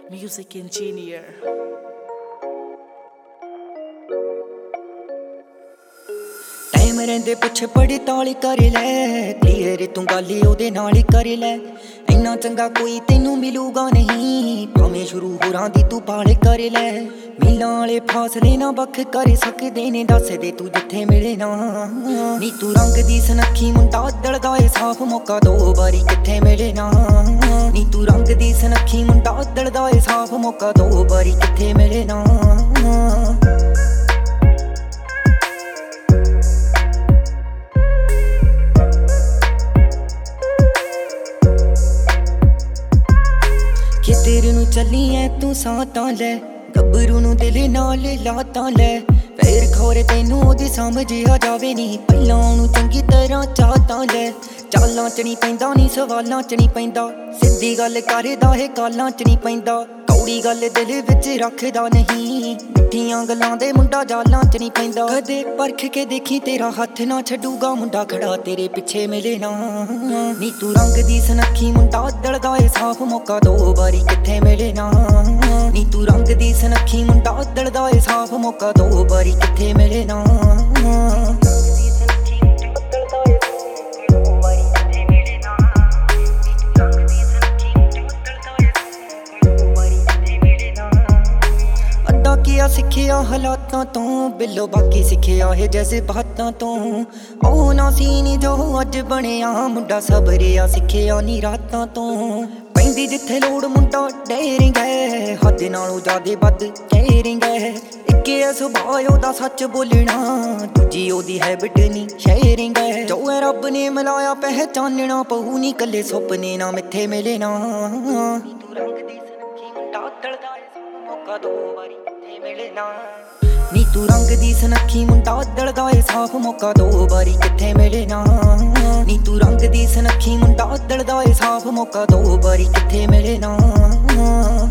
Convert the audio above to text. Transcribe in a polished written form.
Music engineer. Time ਰਹਿੰਦੇ ਪਿੱਛੇ ਬੜੀ ਤਾਲੀ ਕਰ ਲੈ ਕਲੀਅਰ ਤੂੰ ਗੱਲ ਉਹਦੇ ਨਾਲ ਹੀ ਕਰ ਲੈ। ਇੰਨਾ ਚੰਗਾ ਕੋਈ ਤੈਨੂੰ ਮਿਲੂਗਾ ਨਹੀਂ, ਭਾਵੇਂ ਸ਼ੁਰੂ ਹੋਰਾਂ ਦੀ ਤੂੰ ਪਾਲ ਕਰ ਲੈ। ਮੀਲਾਂ ਵਾਲੇ ਫਾਸਲੇ ਨਾ ਵੱਖ ਕਰ ਸਕਦੇ ਨੇ, ਦੱਸ ਦੇ ਤੂੰ ਜਿੱਥੇ ਮਿਲੇ ਨਾ। ਨੀ ਤੂੰ ਰੰਗ ਦੀ ਸੁਨੱਖੀ ਮੁੰਡਾ ਦਲਦਾ ਏ ਸਾਫ, ਮੌਕਾ ਦੋ ਵਾਰੀ ਕਿੱਥੇ ਮਿਲੇ ਨਾ। ਨੀ ਤੂੰ ਰੰਗ ਦੀ ਸੁਨੱਖੀ ਮੁੰਡਾ ਦਲਦਾ ਏ ਸਾਫ, ਮੌਕਾ ਦੋ ਵਾਰੀ ਕਿੱਥੇ ਮਿਲੇ ਨਾ। ਕਿ ਤੇਰੇ ਨੂੰ ਚੱਲੀ ਐ ਤੂੰ ਸਾਹ ਤਾਂ ਲੈ, ਗੱਭਰੂ ਨੂੰ ਦਿਲ ਨਾਲ ਲਾ ਤਾਂ ਲੈ। ਫੇਰ ਖੋਰੇ ਤੈਨੂੰ ਉਹਦੀ ਸਮਝ ਆ ਜਾਵੇ ਨੀ, ਪਹਿਲਾਂ ਉਹਨੂੰ ਚੰਗੀ ਤਰ੍ਹਾਂ ਚਾਹ ਤਾਂ ਲੈ। ਚਾਲਾਂ ਚ ਨਹੀਂ ਪੈਂਦਾ ਨੀ ਸਵਾਲਾਂ ਚ ਨਹੀਂ ਪੈਂਦਾ, ਸਿੱਧੀ ਗੱਲ ਕਰਦਾ ਏ ਕਾਲਾਂ ਚ ਨਹੀਂ ਪੈਂਦਾ। ਕੌੜੀ ਗੱਲ ਦਿਲ ਵਿੱਚ ਰੱਖਦਾ ਨਹੀਂ, ਮਿੱਠੀਆਂ ਗੱਲਾਂ ਦੇ ਮੁੰਡਾ ਜਾਲਾਂ ਚ ਨਹੀਂ ਪੈਂਦਾ। ਕਦੇ ਪਰਖ ਕੇ ਦੇਖੀ ਤੇਰਾ ਹੱਥ ਨਾ ਛੱਡੂਗਾ ਮੁੰਡਾ, ਖੜਾ ਤੇਰੇ ਪਿੱਛੇ ਮਿਲੇ ਨਾ। ਨੀ ਤੂੰ ਰੰਗ ਦੀ ਸੁਨੱਖੀ ਮੁੰਡਾ ਦਲਦਾ ਏ ਸਾਫ, ਮੌਕਾ ਦੋ ਵਾਰੀ ਕਿੱਥੇ ਮਿਲੇ ਨਾ। ਨੀ ਤੂੰ ਰੰਗ ਦੀ ਸੁਨੱਖੀ ਮੁੰਡਾ ਦਲਦਾ ਏ ਸਾਫ, ਮੌਕਾ ਦੋ ਵਾਰੀ ਕਿੱਥੇ ਮਿਲੇ ਨਾ। ਸਿੱਖਿਆ ਹਾਲਾਤਾਂ ਤੋਂ, ਬਿੱਲੋ ਬਾਕੀ ਸਿੱਖਿਆ ਹੈ ਜਜ਼ਬਾਤਾਂ ਤੋਂ। ਉਹ ਨਾ ਸੀ ਨੀ ਜੋ ਅੱਜ ਬਣਿਆ ਮੁੰਡਾ, ਸਬਰਿਆ ਸਿੱਖਿਆ ਨੀ ਰਾਤਾਂ ਤੋਂ। ਪੈਂਦੀ ਜਿੱਥੇ ਲੋੜ ਮੁੰਡਾ ਡੇਰਿੰਗ ਹੈ, ਹੱਦ ਨਾਲੋਂ ਜ਼ਿਆਦੇ ਵੱਧ ਕੇਅਰਿੰਗ ਹੈ। ਇੱਕੇ ਸੁਭਾਅ ਉਹਦਾ ਸੱਚ ਬੋਲਣਾ, ਦੂਜੀ ਉਹਦੀ ਹੈਬਿਟ ਨੀ ਸ਼ੇਅਰਿੰਗ ਹੈ। ਜੋ ਹੈ ਰੱਬ ਨੇ ਮਿਲਾਇਆ ਪਹਿਚਾਨਣਾ ਪਊ, ਨੀ ਕੱਲੇ ਸੁਪਨੇ ਨਾ ਮਿੱਥੇ ਮਿਲੇ ਨਾ। ਤੂੰ ਰੰਗ ਦੀ ਸੁਨੱਖੀ ਮੁੰਡਾ ਦਲਦਾ ਏ ਮੌਕਾ ਦੋ ਵਾਰੀ ਕਿੱਥੇ ਮਿਲੇ ਨਾ। ਨੀ ਤੂੰ ਰੰਗ ਦੀ ਸੁਨੱਖੀ ਮੁੰਡਾ ਦਲਦਾ ਏ ਸਾਫ, ਮੌਕਾ ਦੋ ਵਾਰੀ ਕਿੱਥੇ ਮਿਲੇ ਨਾ। ਨੀ ਤੂੰ ਰੰਗ ਦੀ ਸੁਨੱਖੀ ਮੁੰਡਾ ਦਲਦਾ ਏ ਸਾਫ, ਮੌਕਾ ਦੋ ਵਾਰੀ ਕਿੱਥੇ ਮਿਲੇ ਨਾ।